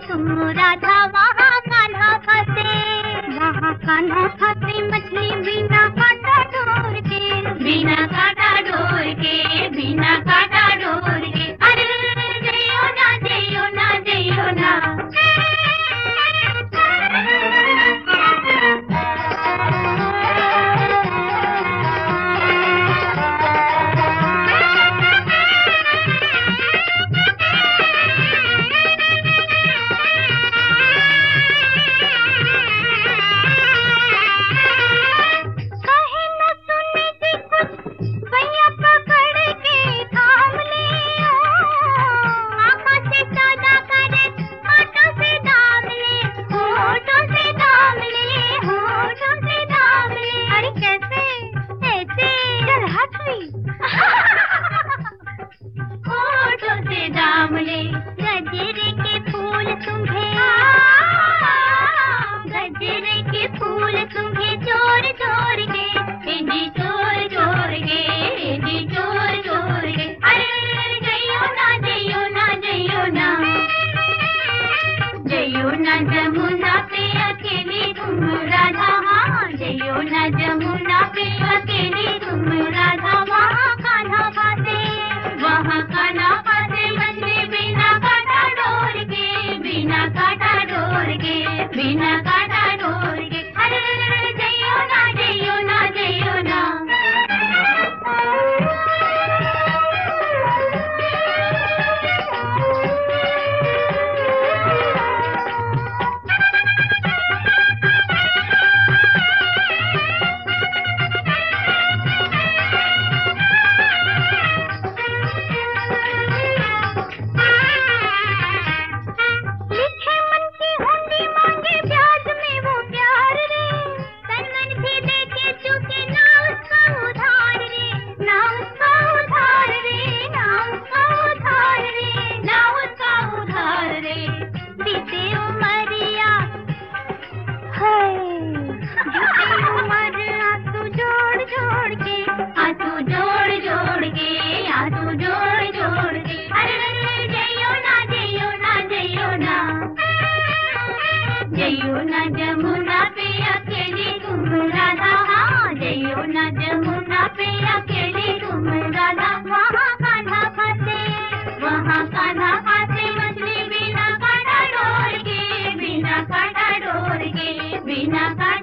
तुम राधा वहाँ कान्हा फंसे, वहाँ कान्हा फंसे मछली बिना कांटा डोर के, बिना कांटा डोर के, बिना कांटा डोर के। अरे जइयो ना जइयो ना जइयो ना। गजरे के फूल तुम्हें, गजरे के फूल तुम्हें चोर चोर के, जी चोर चोर के, जी चोर चोर के। अरे जइयो ना जइयो ना जइयो ना, जइयो ना जमुना पे अकेली तुम राधा, हाँ जइयो ना जमुना पे अकेली तुम राधा। वहाँ कान्हा फंसे, वहाँ कान्हा फंसे मछली बिना कांटा डोर के, बिना कांटा डोर के, बिना कांटा डोर के। अरे जइयो ना जइयो ना जइयो ना। जइयो ना जमुना पे अकेली तुम राधा, हाँ जइयो ना जमुना पे अकेली तुम राधा। वहाँ कान्हा फंसे, वहाँ कान्हा फंसे मछली बिना कांटा डोर के, बिना कांटा डोर के, बिना